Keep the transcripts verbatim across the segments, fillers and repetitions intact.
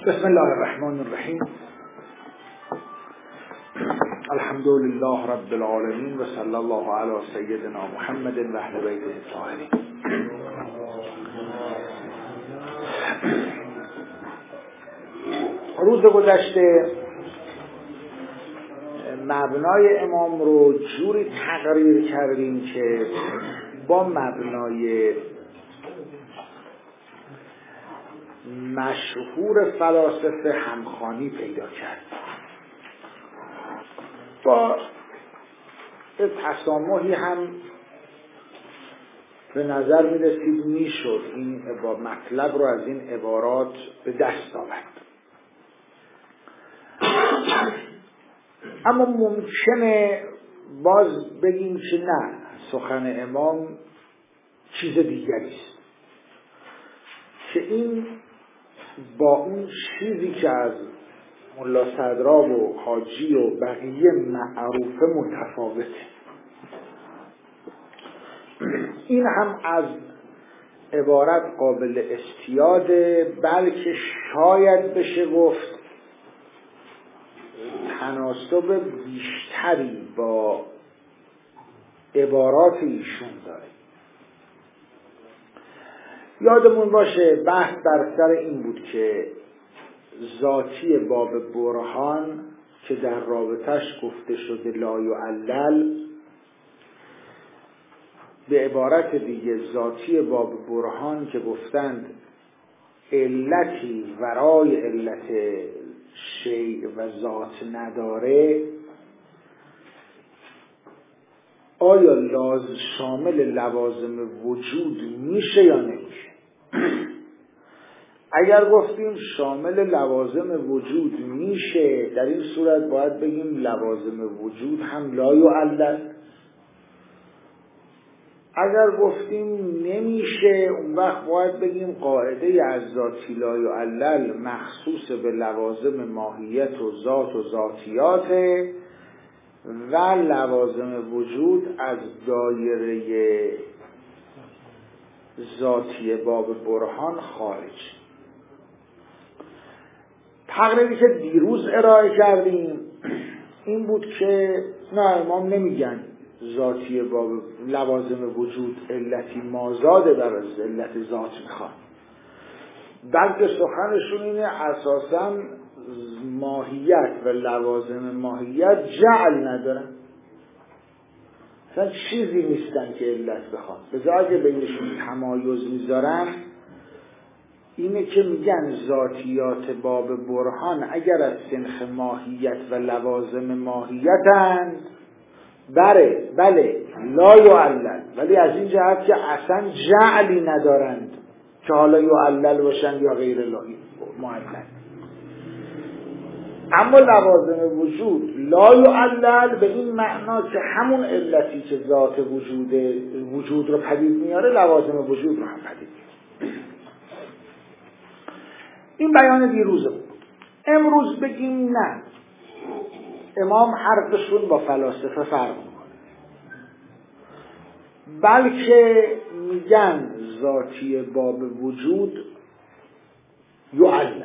بسم الله الرحمن الرحیم. الحمد لله رب العالمین و صلی الله علی سیدنا محمد و اهل بیته الطاهرین. روز گذشته مبنای امام رو جوری تقریر کردیم که با مبنای مشهور فلاسفه همخوانی پیدا کرد. با تسامحی هم به نظر می رسید می شد این مطلب رو از این عبارات به دست آورد. اما ممکنه باز بگیم که نه، سخن امام چیز دیگری است، که این با اون چیزی که از ملا صدرا و حاجی و بقیه معروفه متفاوته. این هم از عبارت قابل استیاده، بلکه شاید بشه گفت تناسب بیشتری با عبارات ایشون داره. یادمون باشه بحث در سر این بود که ذاتی باب برهان که در رابطش گفته شده لا یعلل، به عبارت دیگه ذاتی باب برهان که گفتند علتی ورای علت شیء و ذات نداره، آیا لازم شامل لوازم وجود میشه یا نمیشه؟ اگر گفتیم شامل لوازم وجود میشه، در این صورت باید بگیم لوازم وجود هم لا یعلل. اگر گفتیم نمیشه، اون وقت باید بگیم قاعده از ذاتی لا یعلل مخصوص به لوازم ماهیت و ذات و ذاتیاته و لوازم وجود از دایره ذاتی باب برهان خارج. تقریبی که دیروز ارائه کردیم این بود که نه، امام نمیگن ذاتی باب لوازم وجود علتی مازاده بر از علت ذات میخوان، بلکه سخنشون اینه اساساً ماهیت و لوازم ماهیت جعل ندارن، اصلا چیزی نیستن که علت بخوان. بذار اگه بینشون تمایز میذارن اینه که میگن ذاتیات باب برهان اگر از سنخ ماهیت و لوازم ماهیتند بله بله لا یعلل، ولی از این جهت که اصلا جعلی ندارند که حالا یعلل باشن یا غیر معلل. اما لوازم وجود لا یعلل به این معنا که همون علتی که ذات وجود وجود رو پدید میاره لوازم وجود رو هم پدید میاره. این بیان دیروزه بود. امروز بگیم نه، امام حرفشون با فلاسفه فرق میکنه، بلکه میگن ذاتی باب وجود یعلل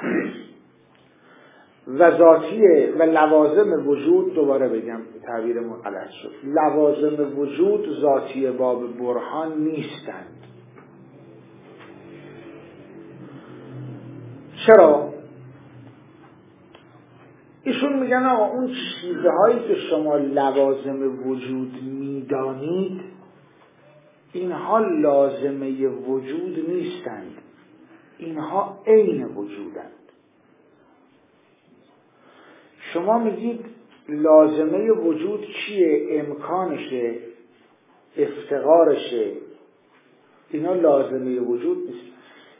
و ذاتی و لوازم وجود، دوباره بگم تعبیرمون غلط شد، لوازم وجود ذاتی باب برهان نیستند. چرا؟ ایشون میگن آقا اون چیزهایی که شما لوازم وجود میدانید اینها لازمه وجود نیستند، اینها عین وجودند. شما میگید لازمه وجود چیه؟ امکانشه، افتقارشه، اینا لازمه وجود نیست.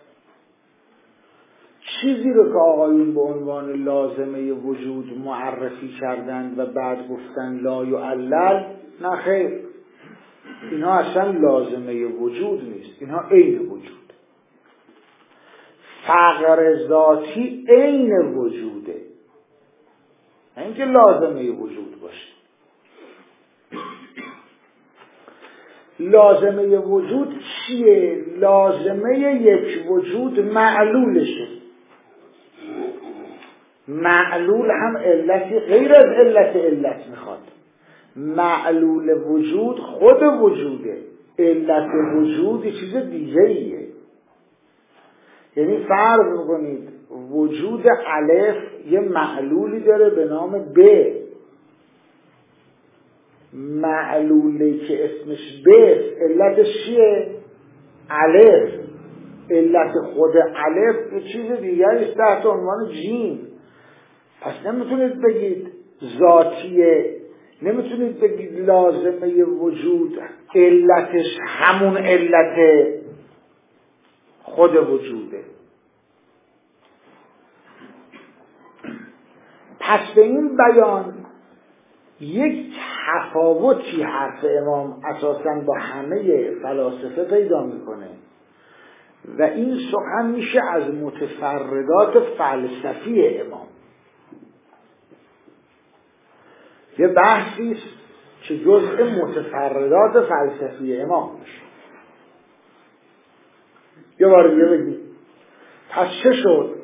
چیزی رو که آقایون به عنوان لازمه وجود معرفی کردند و بعد گفتن لا یعلل، نه خیر، اینا اصلا لازمه وجود نیست، اینا عین وجود. فقر ذاتی عین وجوده، نه اینکه لازمه وجود باشه. لازمه وجود چیه؟ لازمه یک وجود معلولشه. معلول هم علتی غیر از علت علت میخواد. معلول وجود خود وجوده، علت وجود یه چیز دیگه ایه. یعنی فرض میکنید وجود الف یه معلولی داره به نام ب، معلولی که اسمش ب علتش چیه؟ الف. علت خود الف یه چیز دیگری است تحت عنوان جیم. پس نمیتونید بگید ذاتیه، نمیتونید بگید لازمه وجود علتش همون علت خود وجوده. پس به این بیان یک تفاوتی حرف امام اساساً با همه فلاسفه پیدا میکنه و این سخن میشه از متفردات فلسفی امام. یه بحثی است که جزء متفردات فلسفی امام میشه. یه بار دیگه بگید پس چه شد؟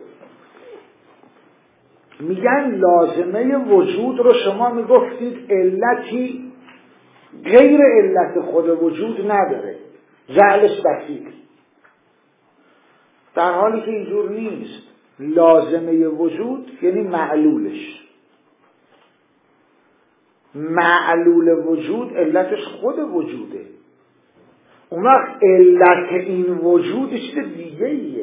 میگن لازمه وجود رو شما میگفتید علتی غیر علت خود وجود نداره، جعلش بسیط، در حالی که اینجور نیست. لازمه وجود یعنی معلولش، معلول وجود علتش خود وجوده. اون وقت علت این وجود چیز دیگه ایه.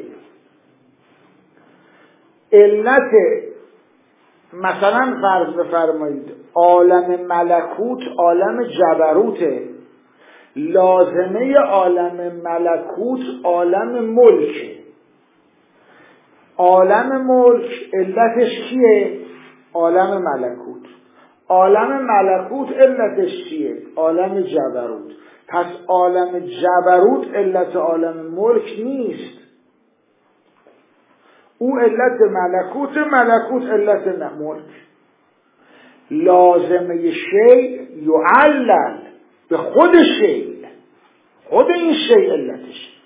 علت مثلا فرض بفرمایید عالم ملکوت عالم جبروته، لازمه عالم ملکوت عالم ملک. عالم ملک علتش کیه؟ عالم ملکوت. عالم ملکوت علتش چیه؟ عالم جبروت. پس عالم جبروت علت عالم ملک نیست، او علت ملکوت، ملکوت علت ملک. لازمه شیء یعلل به خود شیء، خود این شیء علتش.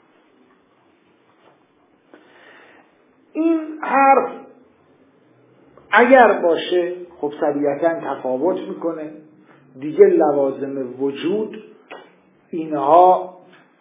این حرف اگر باشه خب طبیعتاً تفاوت میکنه دیگه. لوازم وجود اینها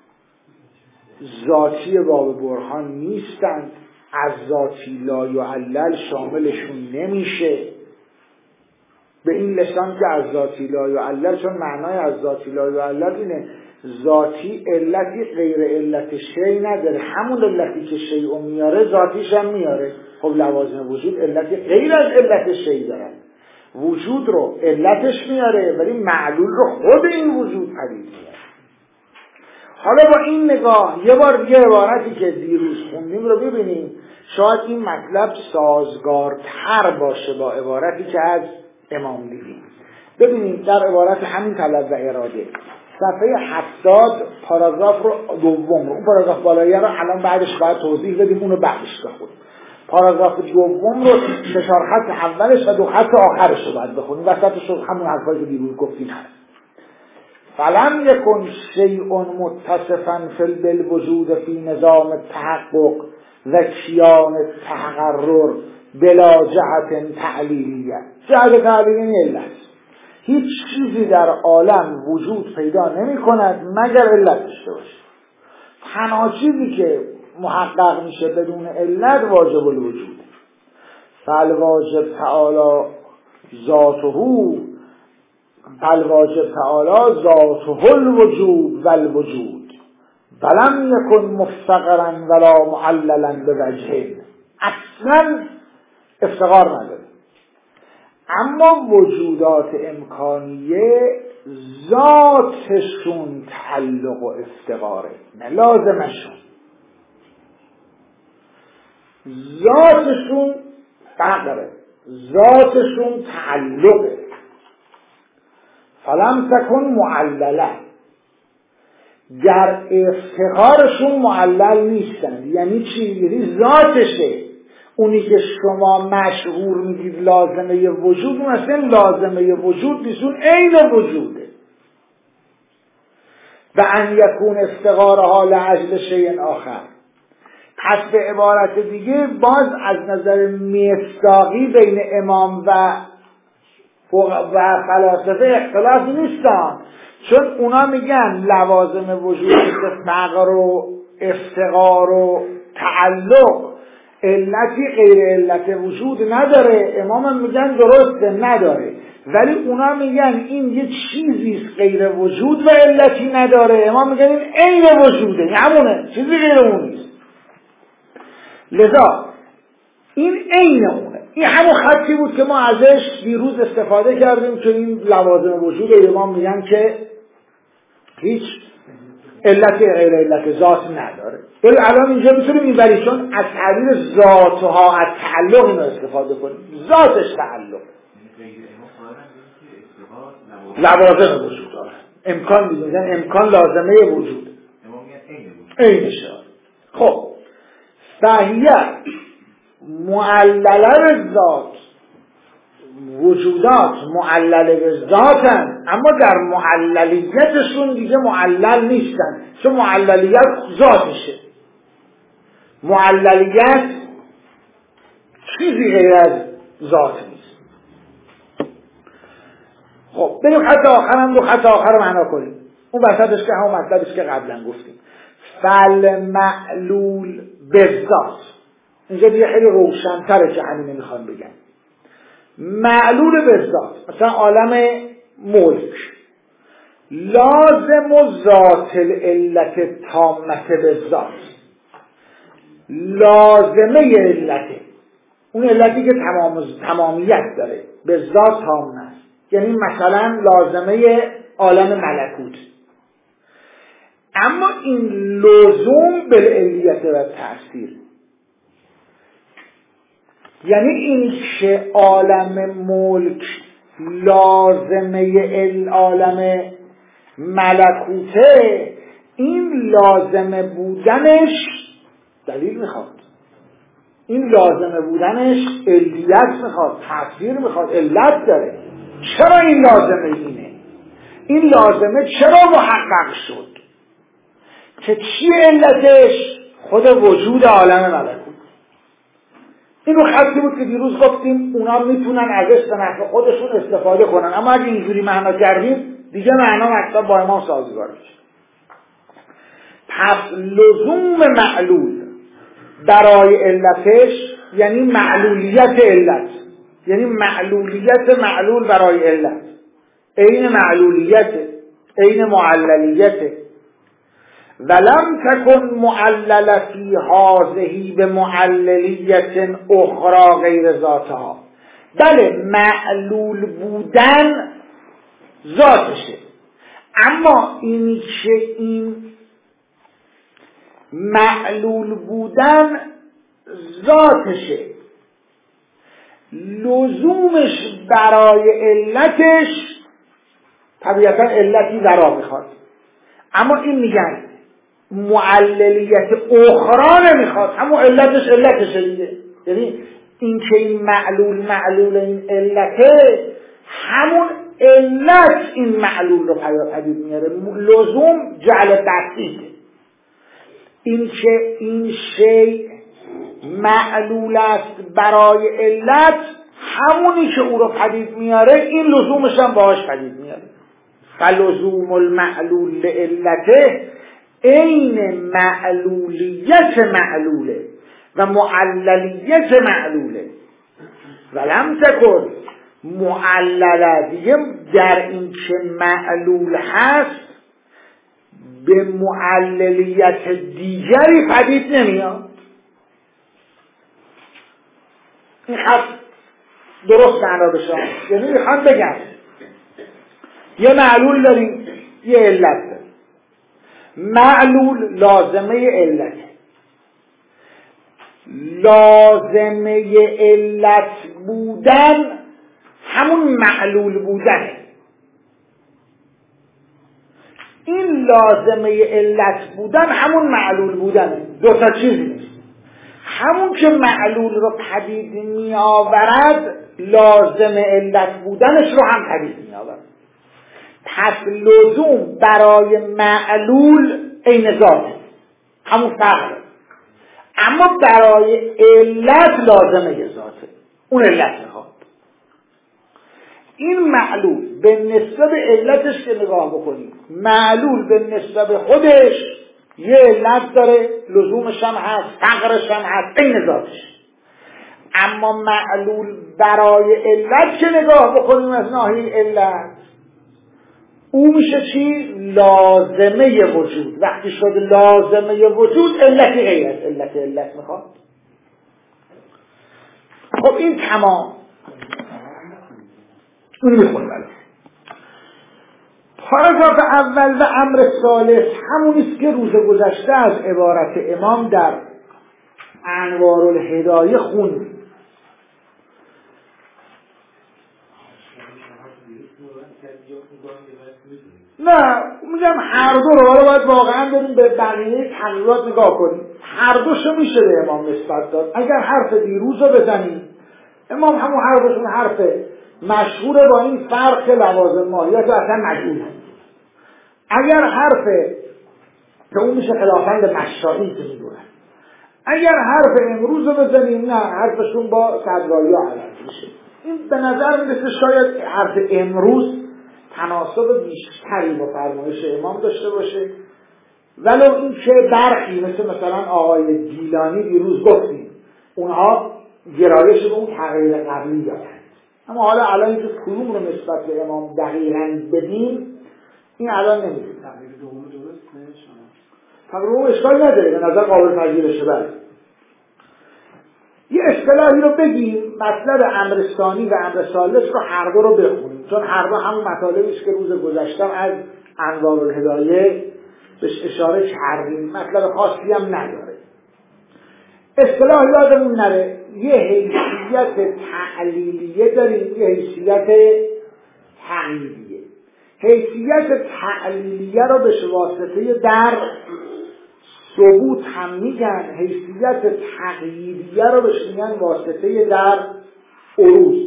ذاتی باب برهان نیستند، از ذاتی لا یعلل شاملشون نمیشه. به این لسان که از ذاتی لا یعلل، چون معنای از ذاتی لا یعلل اینه ذاتی علتی غیر علت شیء نداره، همون علتی که شیء میاره ذاتیش هم میاره. خب لوازم وجود علتی غیر از علت شیء داره، وجود رو علتش میاره ولی معلول رو خود این وجود پدید میاره. حالا با این نگاه یه بار دیگه عبارتی که دیروز خوندیم رو ببینیم، شاید این مطلب سازگارتر باشه با عبارتی که از امام دیدیم. ببینیم در عبارت همین طلب و اراده صفحه هفتاد پاراگراف رو دوم رو، اون پاراگراف بالایی رو الان بعدش باید توضیح بدیم، اونو بعدش بخونیم. پاراگراف دوم رو سه چهار خط اولش و دو خط آخرش رو باید بخونیم، وسطش رو همون حرفایی که دیروز گفتیم هست. فلم یکن شیء متصفا فی بالوجود فی نظام التحقق و کیان التقرر بلا جهت تعلیلیه. جهت تعلیلی علت، هیچ چیزی در عالم وجود پیدا نمی کند مگر علت داشته باشه. تنها چیزی که محقق میشه بدون علت واجب الوجود. فالواجب تعالی ذاته، فالواجب تعالی ذاته الوجود والوجود ولم یکن مفتقرا ولا معللا بوجه. اصلا افتقار نداره، اما وجودات امکانیه ذاتشون تعلق و افتقاره، نه لازمشون. ذاتشون فقره، ذاتشون تعلقه. فلم تکن معلله، در افتقارشون معلل نیستن. یعنی چی؟ یعنی ذاتشه. اونی که شما مشهور میگید لازمه وجود، اون اصلا لازمه وجود نیستون، عین وجوده. و ان یکون افتقارها لعجل شیء آخر، پس به عبارت دیگه باز از نظر مصداقی بین امام و و فلاسفه اختلافی نیستن، چون اونا میگن لوازم وجود مثل فقر و افتقار و تعلق علتی غیر علت وجود نداره. امام میگن درسته نداره، ولی اونا میگن این یه چیزیست غیر وجود و علتی نداره. امام میگن این عین وجوده، این همونه، چیزی غیر اون نیست. لذا این عین اونه. این همون خطی بود که ما ازش دیروز استفاده کردیم که این لوازم وجود امام میگن که هیچ علت غیر علت ذات نداره. ولی الان اینجا میتونیم این بری چون از تعبیر ذاتها از تعلق اینو استفاده کنیم. ذاتش تعلق لوازم وجود داره. امکان میگن امکان لازمه وجود عین شد. خب صحیح معلله به ذات، وجودات معلله به ذاتن، اما در معللیتشون دیگه معلل نیستن، چون معللیت ذاتشه. معللیت چیزی غیر از ذات نیست. خب بریم خط آخر هم دو خط آخر رو معنا کنیم. اون وسطش که همون مطلبش که قبلا گفتیم، فالمعلول بالذات. اینجا دیگه خیلی روشن‌تره که همین میخوام بگم. معلول بالذات مثلا عالم ملک لازم و ذات العلت تامه بالذات، لازمه علته، اون علتی که تمام تمامیت داره به ذات تامه است. یعنی مثلا لازمه عالم ملکوت، اما این لزوم بالعلیت و تأثیر، یعنی این که عالم ملک لازمه عالم ملکوته، این لازمه بودنش دلیل میخواد، این لازمه بودنش علیت میخواد، تأثیر میخواد، علت داره. چرا این لازمه اینه؟ این لازمه چرا محقق شد؟ که چی علتش؟ خود وجود عالم ملکوت. این رو خطی بود که دیروز گفتیم اونا میتونن ازش به نفع خودشون استفاده کنن، اما اگه اینجوری معنا کردیم دیگه معنا مطلب با امام سازگار میشه. پس لزوم معلول برای علتش یعنی معلولیت علت، یعنی معلولیت معلول برای علت عین معلولیت عین معللیت. ولم تکن معلل فی هذه به معللیت اخرى غیر ذاتها. بله معلول بودن ذاتشه، اما این که این معلول بودن ذاتشه، لزومش برای علتش طبیعتا علتی ذرا میخواد، اما این میگن معللیت اخرى نمیخواد، همون علتش علتشه دیگه. یعنی این که این معلول معلول این علته، همون علت این معلول رو پدید میاره. لزوم جعل تحقیقه. این که این شیء معلول است برای علت، همونی که او رو پدید میاره این لزومش هم باهاش پدید میاره. فلزوم المعلول لعلته عین معلولیت معلوله و معللیت معلوله. ولم تکن معلله دیگه در این که معلول هست به معللیت دیگری پدید نمیاد. این خط درست معنا بشه. یعنی میخوام بگم یه معلول داریم یه علت داریم. معلول لازمه علت، لازمه علت بودن همون معلول بودنه. این لازمه علت بودن همون معلول بودنه، دو تا چیز نیست. همون که معلول رو پدید می آورد لازم علت بودنش رو هم پدید می آورد. پس لزوم برای معلول عین ذاته، همون فرق. اما برای علت لازمه ذاته، اون علت میخواد. این معلول به نسبت علتش که نگاه بکنیم، معلول به نسبت خودش یه علت داره، لزومش هم هست، فقرش هم هست، این ذاتش. اما معلول برای علت که نگاه بکنیم از ناحیه علت، او میشه چی؟ لازمه وجود. وقتی شد لازمه وجود، علتی غیر از علت علت میخواد. خب این تمام اون میخواد. پاراگراف اول و امر ثالث همونیست که روز گذشته از عبارت امام در انوارالهدایه خوند. نه میگم هر دو رو حالا باید واقعا بریم به بقیه تغییرات نگاه کنیم. هر دوشو میشه به امام نسبت داد. اگر حرف دیروز رو بزنیم، امام همون حرفشون حرف مشهوره، با این فرق که لوازم ماهیت رو اصلا مجهول هست. اگر حرف که اون میشه خلافند مشایی که میدونن، اگر حرف امروز رو بزنیم، نه حرفشون با صدرایی ها علم میشه. این به نظر میرسه شاید حرف امروز تناسب بیشتری با فرمایش امام داشته باشه، ولو این که برخی مثل مثلا آقای گیلانی دیروز گفتیم اونها گرایش به اون تغییر قبلی دارند. اما حالا الان که کدوم رو نسبت به امام دقیقاً بدیم این الان نمیدونیم. تغییر دوم درست نه شما تغییر دوم اشکال نداره، به نظر قابل پذیرشه. بله یه اصطلاحی رو بگیم، مطلب امر ثانی و امر ثالث رو هر دو رو بخونیم، چون هر دو همون مطالبی است که روز گذشته از انوارالهدایه بهش اشاره کردیم، مطلب خاصی هم نداره. اصطلاح یادمون نره، یه حیثیت تعلیلیه داریم، یه حیثیت تعلیلیه. حیثیت تعلیلیه رو به واسطه در ثبوت هم میگن، حیثیت تغییریه رو بهش میگن واسطه در عروض.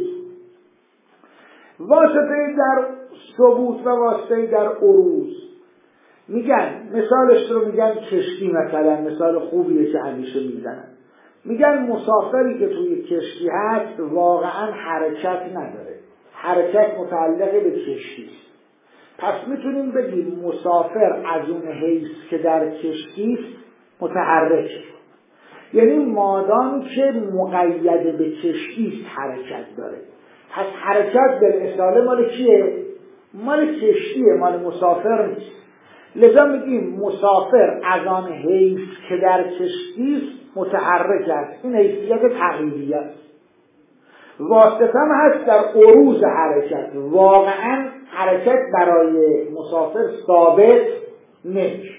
واسطه در ثبوت و واسطه در عروض میگن، مثالش رو میگن کشتی، مثلا مثال خوبیه که همیشه میزنن. میگن مسافری که توی کشتی هست واقعا حرکت نداره، حرکت متعلق به کشتی است. پس میتونیم بگیم مسافر از اون حیث که در کشتی است متحرکه، یعنی مادام که مقید به کشتی است حرکت داره. پس حرکت بالاصاله مال کیه؟ مال کشتیه، مال مسافر نیست. لذا میگیم مسافر از آن حیث که در کشتی است متحرک است. این حیثیت تغییریه است. واسطه هم هست در عروض حرکت، واقعا حرکت برای مسافر ثابت نمیشه.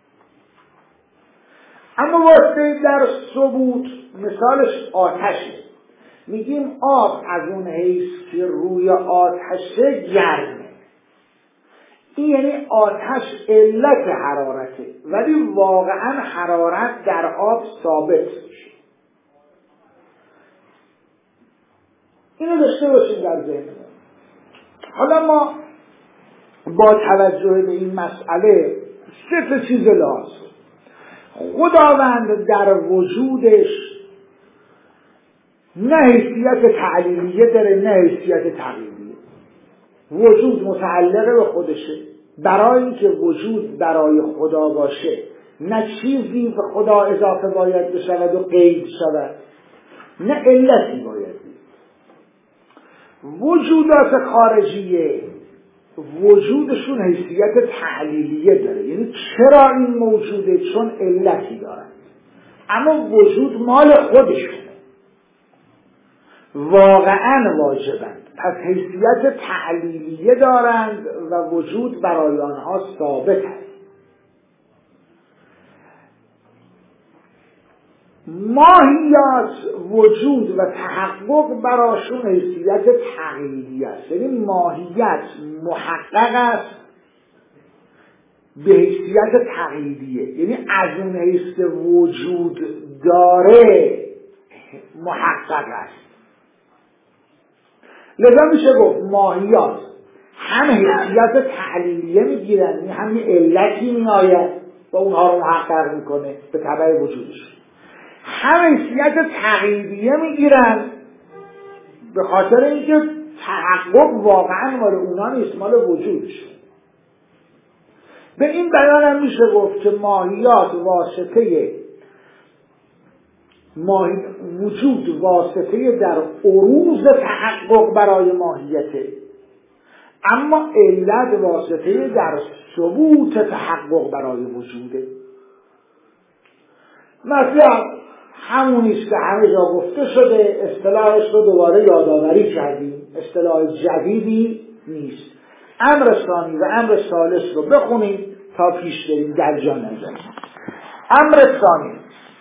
اما واسطه در ثبوت مثالش آتشه. میگیم آب از اون حیث که روی آتشه گرمه، این یعنی آتش علت حرارته، ولی واقعا حرارت در آب ثابت میشه. اینو داشته باشیم در ذهنمون. حالا ما با توجه به این مسئله سه تا چیز لازم. خداوند در وجودش نه حیثیت تعلیلیه داره نه حیثیت تغییریه. وجود متعلق به خودشه. برای اینکه وجود برای خدا باشه نه چیزی به خدا اضافه باید بشود و قید شود، نه علتی باید بید. وجودات خارجیه وجودشون حیثیت تعلیلیه داره، یعنی چرا این موجوده؟ چون علتی دارن. اما وجود مال خودشونه، واقعا واجبند، پس حیثیت تعلیلیه دارند و وجود برای آنها ثابت است. ماهیت وجود و تحقق براشون حیثیت تغییری است، یعنی ماهیت محقق است به حیثیت تغییریه، یعنی از اون حیث وجود داره محقق است. لذا میشه گفت ماهیات هم حیثیت تعلیلیه میگیرن، یعنی هم یه علتی میآید و اونها رو محقق میکنه به تبع وجودش، هم حیثیت تغییریه میگیرن به خاطر اینکه تحقق واقعا مال اونا نیست، مال وجودشون. به این بیان هم میشه گفت که ماهیات واسطه ماهی... وجود واسطه در عروض تحقق برای ماهیته، اما علت واسطه در ثبوت تحقق برای وجوده. مثلا همونیست که همه جا گفته شده، اصطلاحش رو دوباره یادآوری کردیم، اصطلاح جدیدی نیست. امر ثانی و امر ثالث رو بخونیم تا پیش بریم در جا نزنیم. امر ثانی،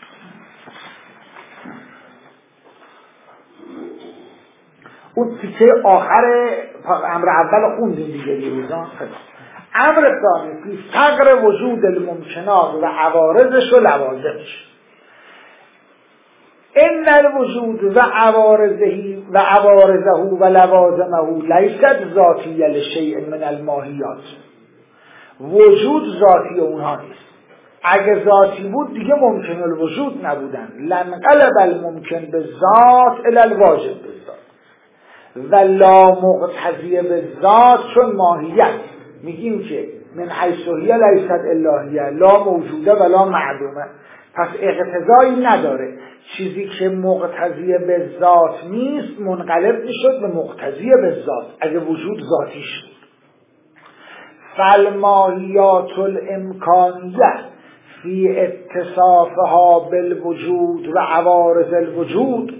اون تیکه آخر امر اول خوندیم دیگه دیروزان. امر ثانی فی فقر وجود الممکنات و عوارضش و لوازمش. ان الوجود و عوارضه و عوارضه و لوازمه لیست ذاتیه لشیء من الماهیات. وجود ذاتی اونها نیست. اگه ذاتی بود دیگه ممکن الوجود نبودن. لنقلب الممکن به ذات الی الواجب به ذات و لا مقتضی به ذات، چون ماهیت میگیم که من حیث هی لیست الهیه لا موجوده و لا معدومه، پس اقتضایی نداره. چیزی که مقتضی به ذات نیست منقلب میشد به مقتضی به ذات اگه وجود ذاتی شد. فالماهیات الامکانیه فی اتصافها بالوجود و عوارض الوجود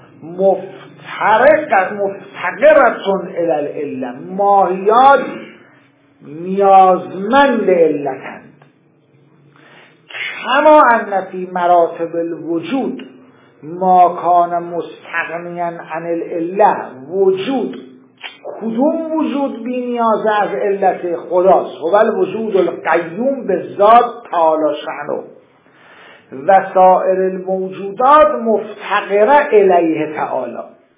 مفترق مفتقرتون الی العله. ماهیات نیازمند علتند. کما ان فی مراتب الوجود ما کان مستغنیا عن العله. وجود، کدوم وجود بی نیاز از علت خداست؟ هو الوجود القیوم به ذات تعالی شأنه و سایر الموجودات مفتقره الیه تعالی.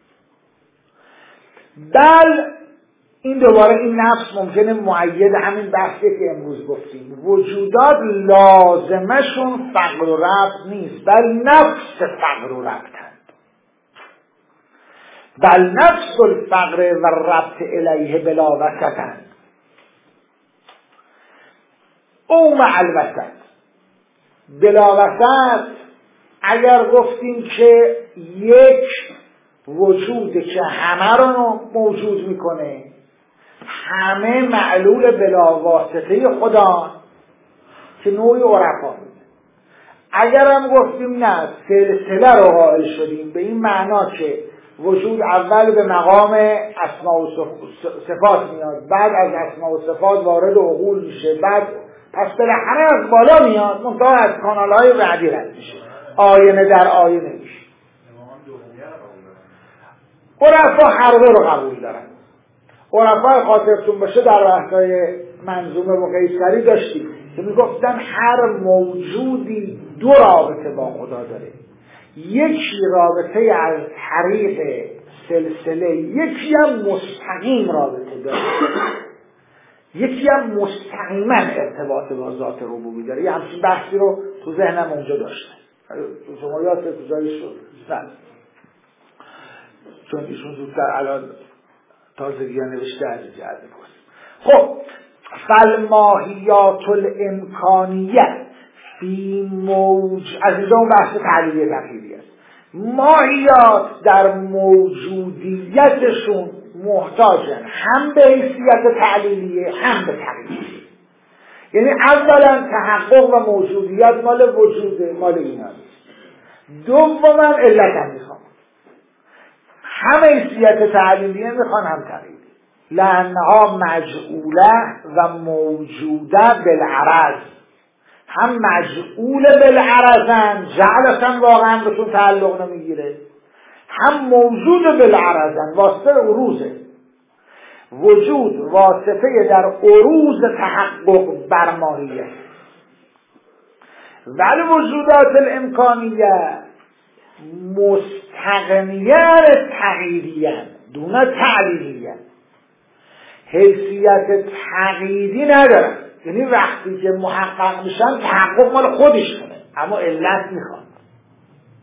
بل این دوباره این نفس ممکنه مؤید همین بحثی که امروز گفتیم، وجودات لازمشون فقر و ربط نیست، بل نفس فقر و ربطند. بل نفس الفقر و ربط الیه بلا وسطند او مع الوسط. بلا وسط اگر گفتیم که یک وجود که همه رو موجود میکنه، همه معلول بلا واسطه خدا که نوعی عرفا. اگر هم گفتیم نه، سلسله رو قائل شدیم به این معنا که وجود اول به مقام اسماء و صفات میاد، بعد از اسماء و صفات وارد عقول میشه، بعد پس بالاخره از بالا میاد، منتها از کانالهای بعدی رد میشه، آینه در آینه میشه. عرفا هر دو رو قبول دارن. عرفا خاطرتون باشه در بحث‌های منظومه و قیصری داشتیم که میگفتن هر موجودی دو رابطه با خدا داره، یکی رابطه از طریق سلسله، یکی هم مستقیم رابطه داره، یکی هم مستقیما ارتباط با ذات ربوبی داره. یه همچین بحثی رو تو ذهنم اونجا داشتن. شما یادت کجایی شد؟ نه، چون ایشون زودتر الان تازگی ها نوشته از جهت بکنیم. خب فالماهیات الامکانیه فی موج، از اینجا اون بحث تعلیلی تقییدی است. ماهیات در موجودیتشون محتاجن هم به حیثیت تعلیلیه هم به تقییدیه. یعنی اولا تحقق و موجودیت مال وجوده، مال اینا نیست. دوما علت هم میخوام، هم حیثیت تعلیلیه میخوان هم تقییدی. لانها مجعوله و موجوده بالعرض، هم مجعول بالعرضن، جعلشن واقعا بهشون تعلق نمیگیره، هم موجود بالعرضن، واسطه عروضه. وجود واسطه در عروض تحقق بر ماهیه. ولی وجودات الامکانیه مستغنیه تغییریه دون تعلیلیه، حیثیت تغییری ندارن. یعنی وقتی که محقق میشن تحقق مال خودش کنه، اما علت میخواد.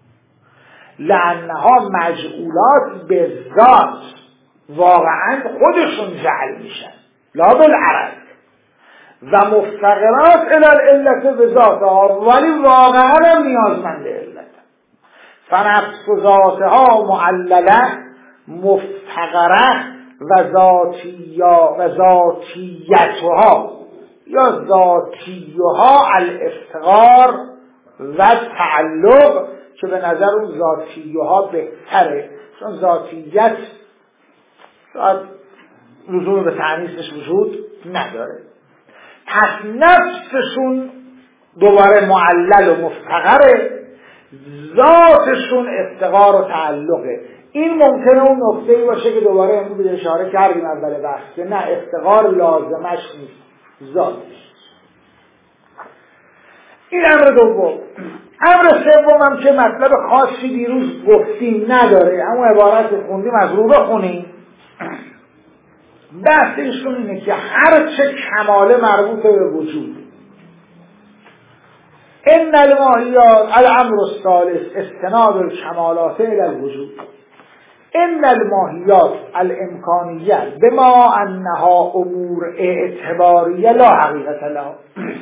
لانها مجعولات به ذات، واقعا خودشون جعل میشن لا بالعرض، و مفتقرات الی العلت به ذاتها، ولی واقعا هم نیازمند علت. فنفس و ذاتها معلله مفتقره و ذاتیا و ذاتیتها یا ذاتیها الافتقار و تعلق، که به نظر اون ذاتیها بهتره، چون ذاتیت شاید لزوم به تعنیسش وجود نداره. پس نفسشون دوباره معلل و مفتقره، ذاتشون افتقار و تعلقه. این ممکنه اون نکته‌ای باشه که دوباره امروز اشاره کردیم اول بحث، که نه افتقار لازمش نیست، ذاتش. این امر دوم. امر سوم هم که مطلب خاصی دیروز گفتیم نداره، اما عبارت خوندیم از رو بخونیم. بحث ایشون اینه که هر چه کماله مربوط به وجود، ان الماهیات الامر الثالث استناد الکمالات الی الوجود، ان الماهیات الامکانیه بما انها امور اعتباریه لا حقیقت لها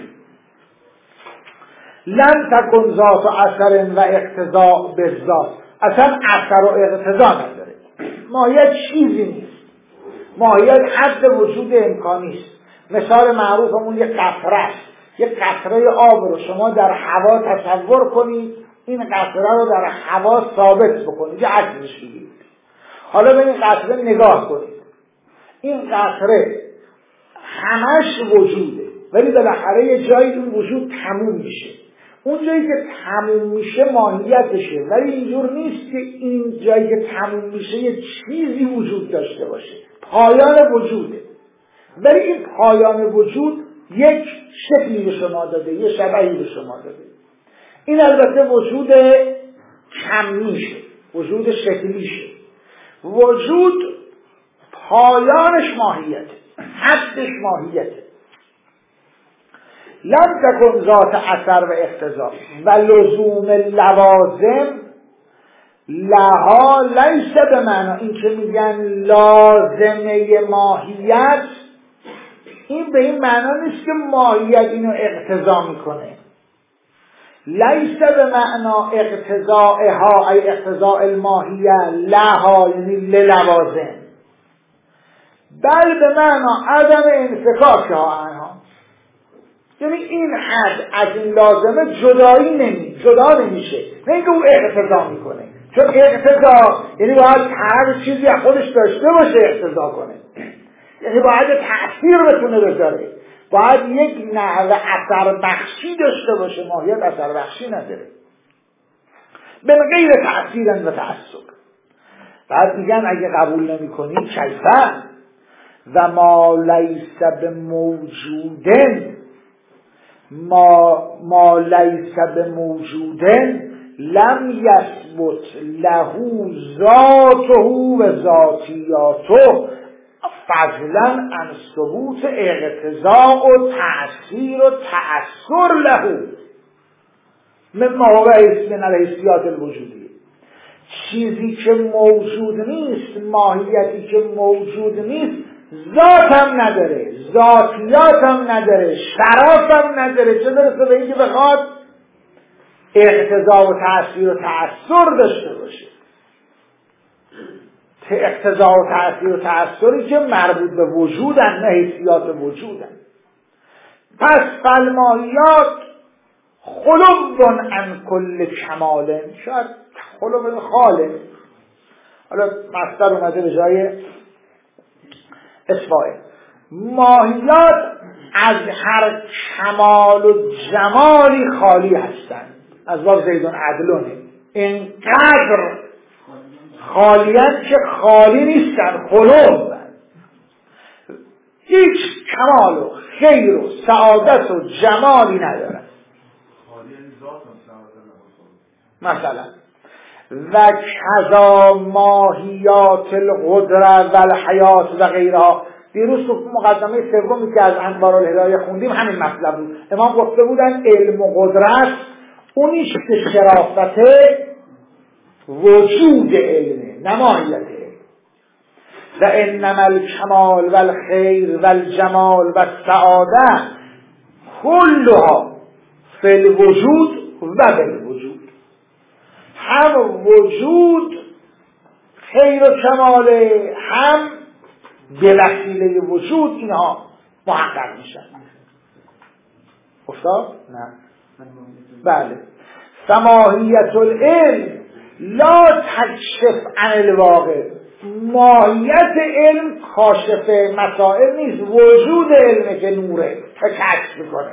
لن تکن ذات اثر و اقتضاء بالذات. اصلا اثر و اقتضا نداره، ماهیت چیزی نیست، ماهیت حد وجود امکانی است. مثال معروفمون یک قطره است. یک قطره آب رو شما در هوا تصور کنید، این قطره رو در هوا ثابت بکنید، یه عکسش بگیرید، حالا به این قطره نگاه کنید. این قطره همش وجوده، ولی بالاخره یه جایی اون وجود تموم میشه. اون جایی که تموم میشه ماهیتشه، ولی اینجور نیست که این جایی که تموم میشه یه چیزی وجود داشته باشه، پایان وجوده. ولی این پایان وجود یک شکلی به شما داده، یه شبهی به شما داده. این البته وجود کمیشه، وجود شکلیشه. وجود پایانش ماهیته، حدش ماهیته. لم تکن ذات اثر و اقتضا و لزوم لوازم لها لیس به معنی، این که میگن لازمه ماهیت، این به این معنا نیست که ماهیت اینو اقتضا میکنه. لیس به معنا اقتضاءها ای اقتضاء الماهیه لها یعنی للوازم، بل به معنا عدم انفکاکها عنها، یعنی این حد از این لازمه جدایی نمی جدا نمیشه، نه اینکه او اقتضا میکنه، چون اقتضا یعنی باید هر چیزی از خودش داشته باشه اقتضا کنه، یعنی باید تأثیر بتونه بذاره، باید یک نحو اثر بخشی داشته باشه. ماهیت اثر بخشی نداره، به غیر تأثیر و تأثیر. بعد میگن اگه قبول نمی کنی کیفه و ما لیس به موجودن ما, ما لیس به موجودن لم یثبت له ذاته و ذاتیاته فضلا عن ثبوت اقتضاء و تأثیر و تأثر له مما هو من الحیثیات الوجودیه. چیزی که موجود نیست، ماهیتی که موجود نیست، ذات هم نداره، ذاتیات هم نداره، شرف هم نداره، چه برسه به اینکه بخواد اقتضا و تأثیر و تأثر داشته باشه. اقتضا و تأثیر و تأثری که مربوط به وجودن، نه حیثیات وجودن. پس فالماهیات خلوون عن کل کمال، شاید خلوون خاله، حالا مصدر اومده به جای اسفاعل. ماهیات از هر کمال و جمالی خالی هستند، از باب زیدون عدلونه، اینقدر خالیت که خالی نیستن، خلو، هیچ کمال و خیر و سعادت و جمالی ندارن. مثلا و کذا ماهیات القدره و الحیات و غیرها. دیروز تو مقدمه سومی که از انوار الهدایه خوندیم همین مطلب بود. امام گفته بودن علم و قدرت اونیش که شرافته وجود علمه، نه ماهیت علم. و انما الکمال و الخیر و الجمال و السعاده کلها فی الوجود و بالوجود. هم وجود خیر و کماله، هم به وسیله وجود اینها محقق میشن. افتاد؟ نه. بله. فماهیت العلم لا تکشف عن الواقع. ماهیت علم کاشف مسائل نیست، وجود علمه که نوره که کشف میکنه.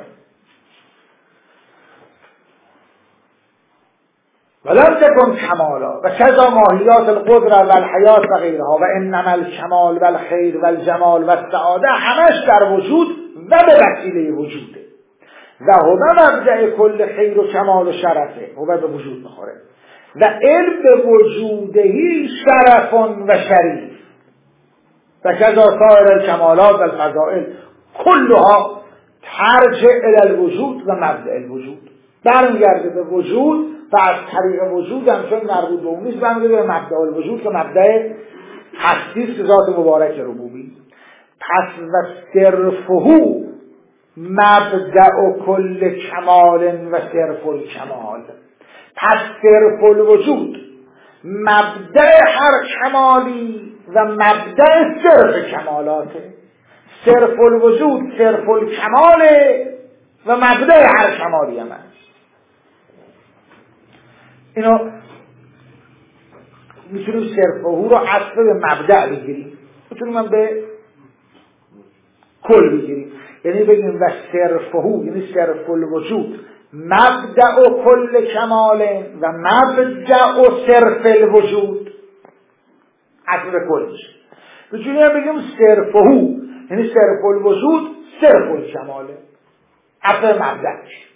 ولم تکن کمالا و کذا ماهیات القدره و الحیات و غیرها و انما الکمال و الخیر و الجمال و السعاده همش در وجود و به وسیله وجوده و هو مبدأ کل خیر و کمال و شرفه. هو به وجود میخوره و علم به وجودهی شرف و شریف و کذا سایر الکمالات و الفضائل کلها ترجع الی الوجود و مبدأ الوجود. برمیگرده به وجود و از طریق وجود هم چون مربوط به اون نیست برمیگرده به مبدأ الوجود که مبدأ هستی که ذات مبارک ربوبی. پس و صرفهو مبدأ کل کمال و صرف الکمال. پس صرف الوجود مبدأ هر کمالی و مبدأ صرف کمالاته. صرف الوجود صرف الکماله و مبدأ هر کمالی هم هست. اینو میتونیم صرفهو رو عطف به مبدأ بگیریم، میتونیم هم به کل بگیریم. یعنی بگیم و صرفهو یعنی صرف الوجود مبدأ کل کماله و مبدأ صرف الوجود عطف به کل میشه. میتونیم هم بگیم صرفهو یعنی صرف الوجود صرف الکماله عطف به مبدأ میشه.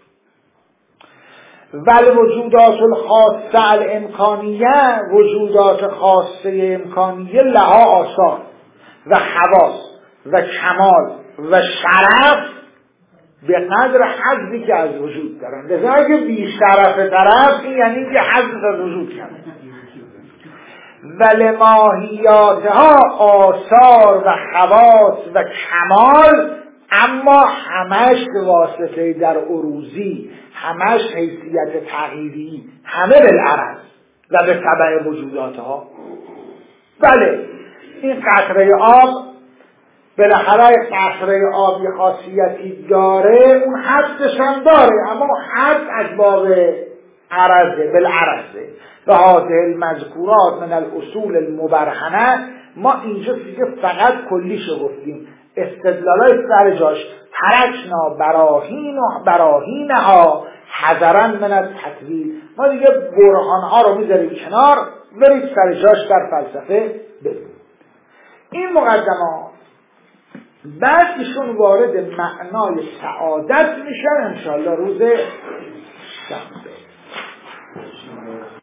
ول وجودات الخاصه الامکانیه، وجودات خاصه امکانیه لها آثار و خواص و کمال و شرف به قدر حظی که از وجود دارن. لذا اگه بی شرف طرف این یعنی که حظ از وجود کرد. ول ماهیاتها آثار و خواص و کمال، اما همش واسطه در عروضی، همش حیثیت تغییری، همه بالعرض و به تبع وجوداتها. بله این قطره آب بالاخره قطره آبی خاصیتی داره، اون حدش هم داره، اما حد از باب عرضه بالعرضه و هذه المذکورات من الاصول المبرهنه. ما اینجا دیگه فقط کلیشو گفتیم، استدلالای سر جاش. ترکنا براهین و براهینها حذرا من التطویل. ما دیگه برهانها رو میذاریم کنار، برید سر جاش در فلسفه ببینید. این مقدمات بعد ایشون وارد معنای سعادت میشن انشاءالله روز شنبه.